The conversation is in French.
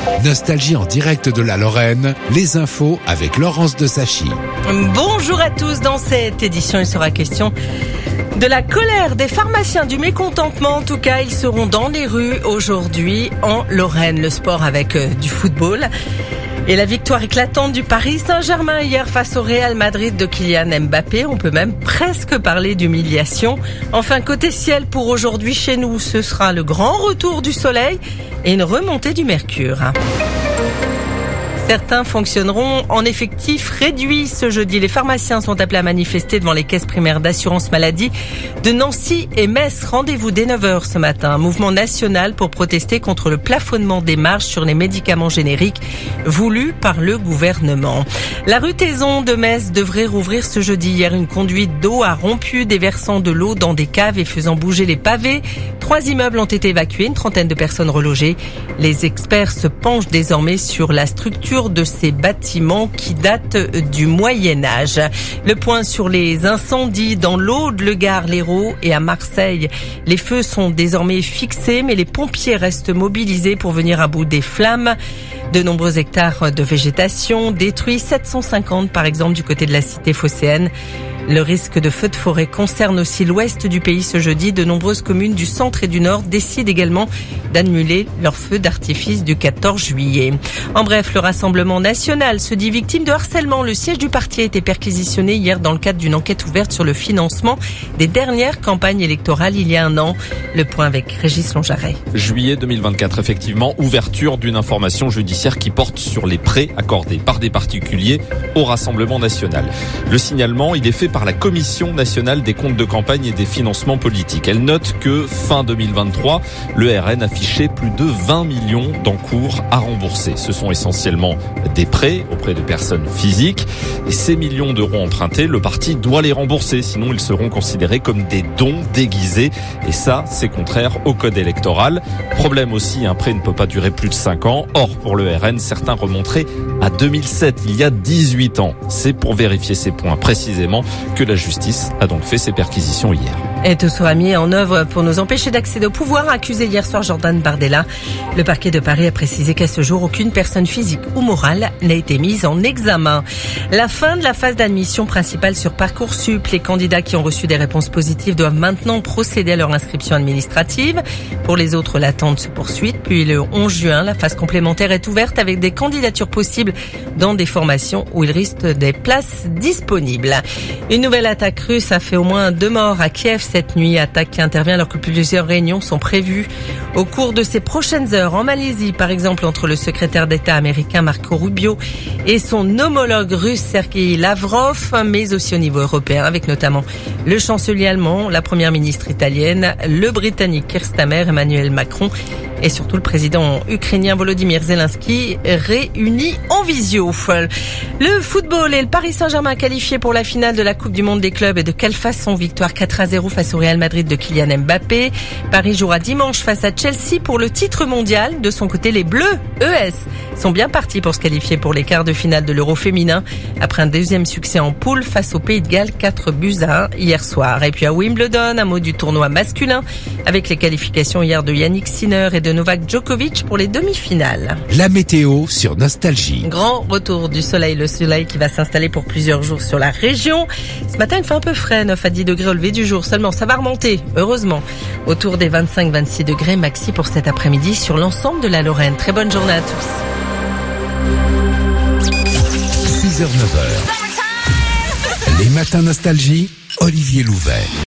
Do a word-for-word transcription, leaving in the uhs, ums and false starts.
Nostalgie en direct de la Lorraine, les infos avec Laurence de Sachy. Bonjour à tous, dans cette édition il sera question de la colère des pharmaciens, du mécontentement en tout cas. Ils seront dans les rues aujourd'hui en Lorraine. Le sport avec euh, du football. Et la victoire éclatante du Paris Saint-Germain hier face au Real Madrid de Kylian Mbappé. On peut même presque parler d'humiliation. Enfin, côté ciel pour aujourd'hui chez nous, ce sera le grand retour du soleil et une remontée du mercure. Certains fonctionneront en effectif réduit ce jeudi. Les pharmaciens sont appelés à manifester devant les caisses primaires d'assurance maladie de Nancy et Metz. Rendez-vous dès neuf heures ce matin. Un mouvement national pour protester contre le plafonnement des marges sur les médicaments génériques voulu par le gouvernement. La rue Taison de Metz devrait rouvrir ce jeudi. Hier, une conduite d'eau a rompu, déversant de l'eau dans des caves et faisant bouger les pavés. Trois immeubles ont été évacués, une trentaine de personnes relogées. Les experts se penchent désormais sur la structure de ces bâtiments qui datent du Moyen-Âge. Le point sur les incendies dans l'Aude, le Gard, l'Hérault et à Marseille. Les feux sont désormais fixés, mais les pompiers restent mobilisés pour venir à bout des flammes. De nombreux hectares de végétation détruits, sept cent cinquante par exemple du côté de la cité phocéenne. Le risque de feu de forêt concerne aussi l'ouest du pays ce jeudi. De nombreuses communes du centre et du nord décident également d'annuler leur feu d'artifice du quatorze juillet. En bref, le Rassemblement national se dit victime de harcèlement. Le siège du parti a été perquisitionné hier dans le cadre d'une enquête ouverte sur le financement des dernières campagnes électorales il y a un an. Le point avec Régis Longaret. Juillet deux mille vingt-quatre, effectivement, ouverture d'une information judiciaire qui porte sur les prêts accordés par des particuliers au Rassemblement national. Le signalement, il est fait par la Commission nationale des comptes de campagne et des financements politiques. Elle note que fin deux mille vingt-trois, le R N affichait plus de vingt millions d'encours à rembourser. Ce sont essentiellement des prêts auprès de personnes physiques. Et ces millions d'euros empruntés, le parti doit les rembourser. Sinon, ils seront considérés comme des dons déguisés. Et ça, c'est contraire au code électoral. Problème aussi, un prêt ne peut pas durer plus de cinq ans. Or, pour le R N, certains remonteraient à deux mille sept, il y a dix-huit ans. C'est pour vérifier ces points précisément que la justice a donc fait ses perquisitions hier. Et tout sera mis en œuvre pour nous empêcher d'accéder au pouvoir, accusé hier soir Jordan Bardella. Le parquet de Paris a précisé qu'à ce jour, aucune personne physique ou morale n'a été mise en examen. La fin de la phase d'admission principale sur Parcoursup. Les candidats qui ont reçu des réponses positives doivent maintenant procéder à leur inscription administrative. Pour les autres, l'attente se poursuit. Puis le onze juin, la phase complémentaire est ouverte avec des candidatures possibles dans des formations où il reste des places disponibles. Une nouvelle attaque russe a fait au moins deux morts à Kiev cette nuit. Attaque qui intervient alors que plusieurs réunions sont prévues au cours de ces prochaines heures. En Malaisie, par exemple, entre le secrétaire d'État américain Marco Rubio et son homologue russe Sergei Lavrov, mais aussi au niveau européen, avec notamment le chancelier allemand, la première ministre italienne, le britannique Keir Starmer, Emmanuel Macron et surtout le président ukrainien Volodymyr Zelensky réunis en visio. Le football et le Paris Saint-Germain qualifiés pour la finale de la Coupe du Monde des clubs. Et de quelle façon? Victoire quatre à zéro face au Real Madrid de Kylian Mbappé. Paris jouera dimanche face à Chelsea pour le titre mondial. De son côté, les Bleus, E S, sont bien partis pour se qualifier pour les quarts de finale de l'Euro féminin après un deuxième succès en poule face au Pays de Galles, quatre buts à un hier soir. Et puis à Wimbledon, un mot du tournoi masculin avec les qualifications hier de Yannick Sinner et de Novak Djokovic pour les demi-finales. La météo sur Nostalgie. Grand retour du soleil, le soleil qui va s'installer pour plusieurs jours sur la région. Ce matin, il fait un peu frais, neuf à dix degrés au lever du jour seulement. Ça va remonter, heureusement, autour des vingt-cinq à vingt-six degrés maxi pour cet après-midi sur l'ensemble de la Lorraine. Très bonne journée à tous. six heures neuf heures. Les matins Nostalgie, Olivier Louvet.